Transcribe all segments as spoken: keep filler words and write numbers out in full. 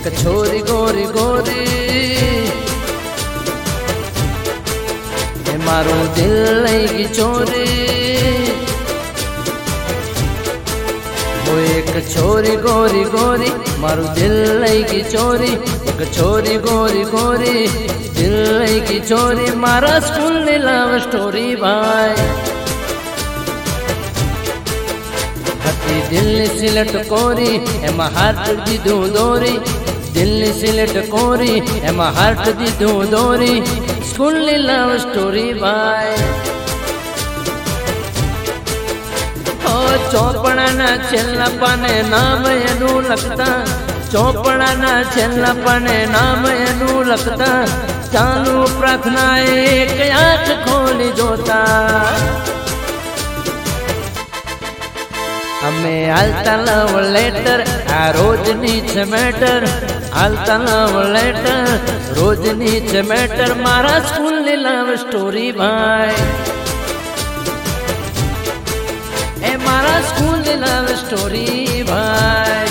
एक छोरी गोरी गोरी मारो दिल लगी चोरी। वो एक छोरी गोरी गोरी मारो दिल लगी चोरी। एक छोरी गोरी गोरी दिल लगी चोरी। मारा स्कूल ने लव स्टोरी भाई हती दिल सिलट कोरी एम हार्ट दी दू दोरी। दिल सिलट कोरी एम हार्ट दी दू दोरी। स्कूल ने लव स्टोरी भाई ओ चौपड़ा ना छेल्ला पाने नाम एनु लखता। चौपड़ा ना छेल्ला पाने नाम एनु लखता। चालू प्रार्थना एक आंख खोली जोता। हमें आलता लव लेटर आ रोज नीचे मैटर। आलता लव लेटर रोज नीचे मैटर। मारा स्कूल ने लव स्टोरी भाई ए मारा स्कूल ने लव स्टोरी भाई।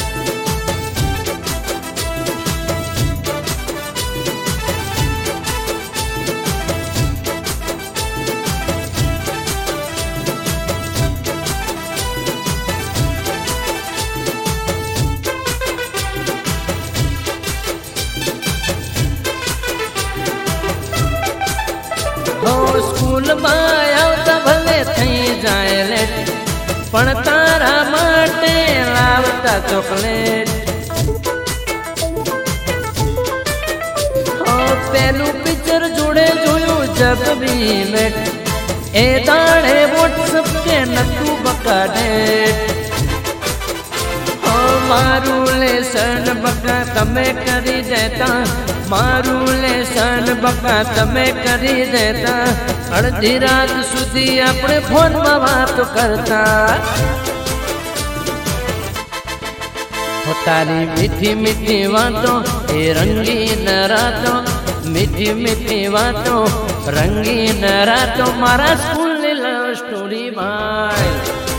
स्कूल में आवता भले थई जाए लेट पण तारा माटे लावता चॉकलेट। ओ पेलू पिक्चर जुड़े जोयो जब भी मेट ए दाड़े व्हाट्सएप के नतू बका डेट। ओ मारू लेसन बका तमे करी देता। मारू लेसन बका तमे करी देता। अर्धी रात सुधी अपने फोन में बात करता। हो तारी मीठी मीठी बातों ए रंगीन रातों। मीठी मीठी बातों रंगीन रातों। मारा स्कूल ने लव स्टोरी भाई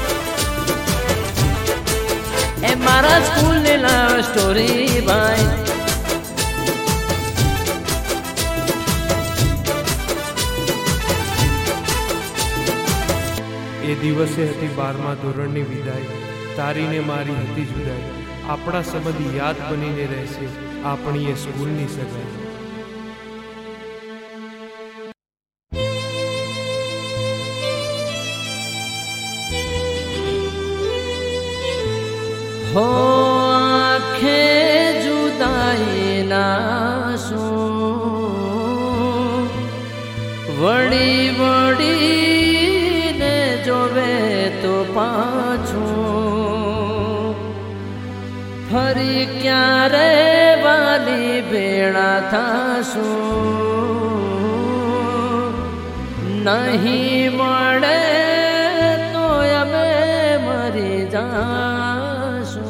ए मारा स्कूल ने लव स्टोरी भाई। ए दिवसे हती बारमा धोरणनी विदाय। तारी ने मारी हती जुदाई। आपणा संबंध याद बनीने रहेशे आपणी ए स्कूलनी सगाई। हो आँखे जुदाई ना सो वड़ी वड़ी जोवे तो पाछू फरी क्या रे वाली बेड़ा था सू। नहीं मरे तो अबे मरी जासू।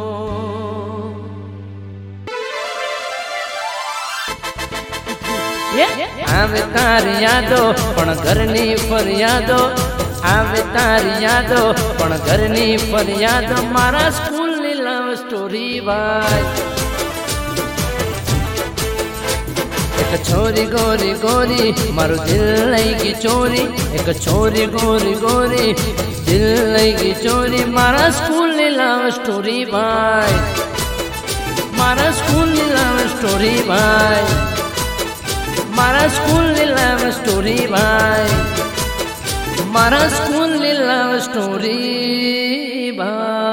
आवे तारी यादो पण घरनी फरियादो। आवे तारी यादो पण घरनी फरियादो। मारा स्कूल ની લવ સ્ટોરી ભાઈ एक छोरी गोरी गोरी मारो दिल लगी चोरी। एक छोरी गोरी गोरी दिल लगी चोरी। मारा स्कूल ની લવ स्टोरी भाई मारा स्कूल ની લવ स्टोरी भाई मारा स्कूल ની લવ स्टोरी भाई मारा स्कूल ની लव स्टोरी भाई।